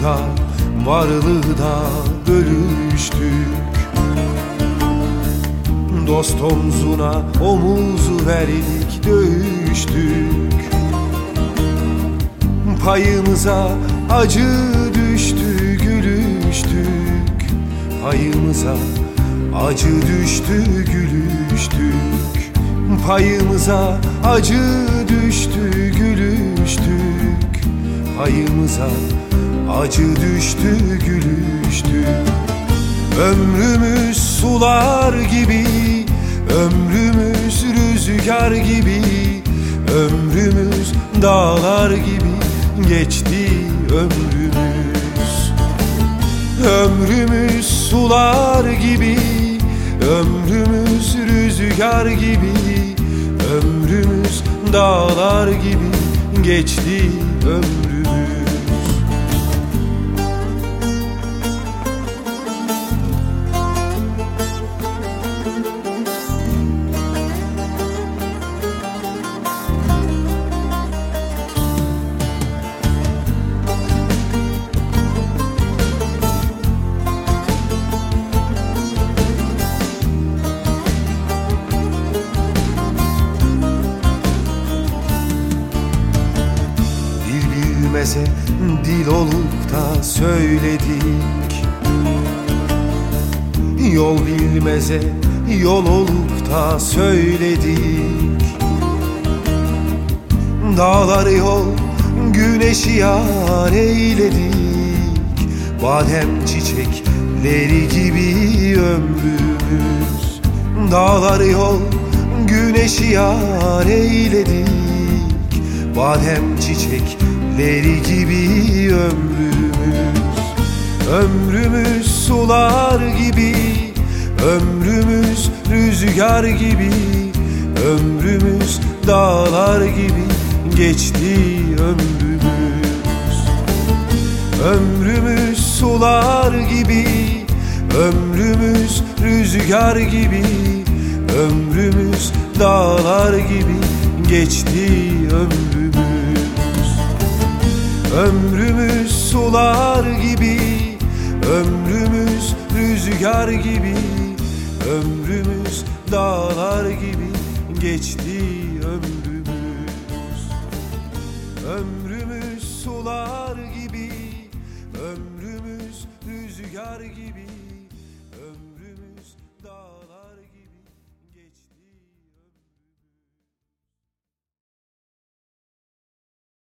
da varlığı da bölüştük. Dost omzuna omuz verdik, dövüştük. Payımıza acı düştü, gülüştük. Payımıza acı düştü, gülüştük. Payımıza acı düştü, gülüştük. Payımıza acı düştü, gülüştük. Ömrümüz sular gibi, ömrümüz rüzgar gibi, ömrümüz dağlar gibi geçti ömrümüz. Ömrümüz sular gibi, ömrümüz rüzgar gibi, ömrümüz dağlar gibi geçti ömrümüz. Bilmeze dil olup da söyledik. Yol bilmeze yol olup da söyledik. Dağları yol, güneşi yar eyledik. Badem çiçekleri gibi ömrümüz. Dağları yol, güneşi yar eyledik. Badem çiçekleri gibi ömrümüz. Ömrümüz sular gibi, ömrümüz rüzgar gibi, ömrümüz dağlar gibi geçti ömrümüz. Ömrümüz sular gibi, ömrümüz rüzgar gibi, ömrümüz dağlar gibi geçti ömrümüz. Ömrümüz sular gibi, ömrümüz rüzgar gibi, ömrümüz dağlar gibi geçti ömrümüz. Ömrümüz sular gibi, ömrümüz rüzgar gibi,